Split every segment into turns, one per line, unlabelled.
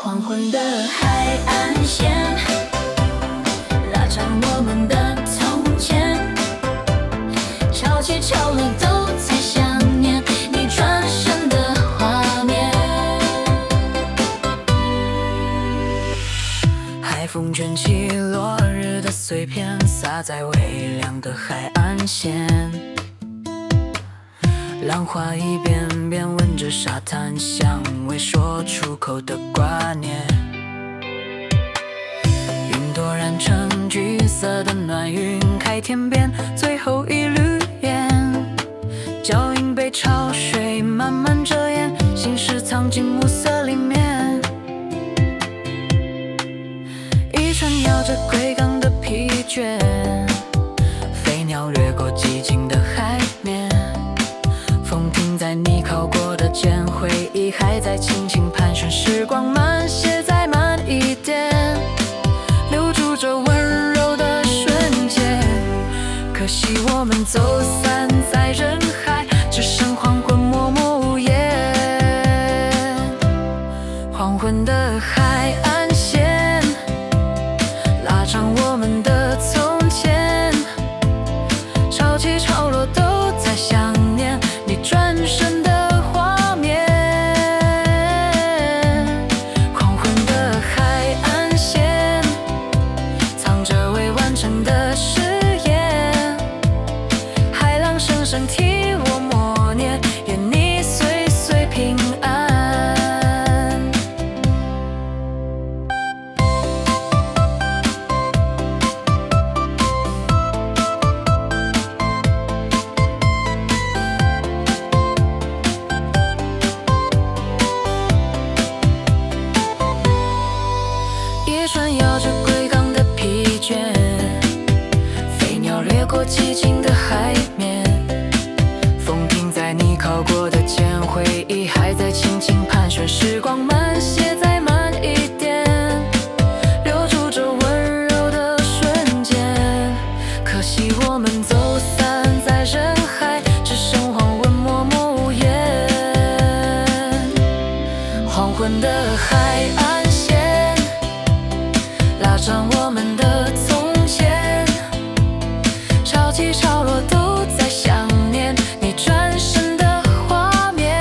黄昏的海岸线，拉长我们的从前，潮起潮落都在想念你转身的画面。海风卷起落日的碎片，洒在微凉的海岸线，浪花一遍遍吻着沙滩，像未说出口的挂念。云朵染成橘色的暖云，开天边最后一缕烟，脚印被潮水慢慢遮掩，心事藏进暮色里面。一船摇着归港的疲倦，飞鸟掠过寂静的海面，风停在你靠过的肩，回忆还在轻轻盘旋，时光慢些再慢一点，留住这温柔的瞬间。可惜我们走散在人海，只剩黄昏默默无言。黄昏的海岸线，拉长我们的从前，潮起潮落都在想念你转身的画面。黄昏的海岸线，藏着未完成的誓言，海浪声声替我默念，愿你岁岁平安。一船摇着归港的疲倦，飞鸟掠过寂静的海面，风停在你靠过的肩，回忆还在轻轻盘旋，时光慢些再慢一点，留住这温柔的瞬间。可惜我们走散在人海，只剩黄昏默默无言。黄昏的海岸线，拉长我们的从前，潮起潮落都在想念你转身的画面。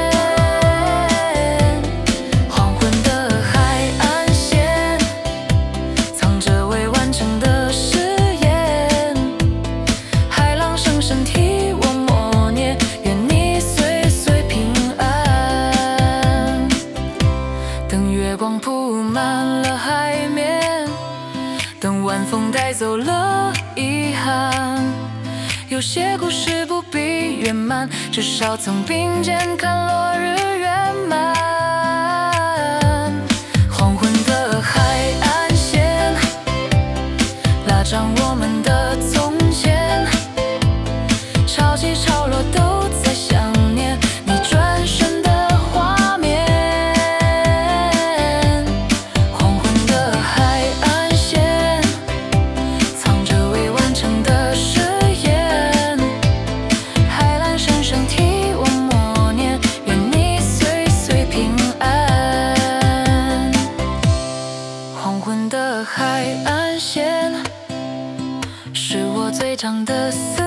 黄昏的海岸线，藏着未完成的誓言，海浪声声替我默念，愿你岁岁平安。等月光铺满了海面，等晚风带走了遗憾，有些故事不必圆满，至少曾并肩看落日圆满。黄昏的海岸线，拉长我们的从前，潮起潮落都在想念你转身的画面。黄昏的海岸线，藏着未完成的誓言，海浪声声替我默念，愿你岁岁平安。黄昏的海岸线，是我最长的思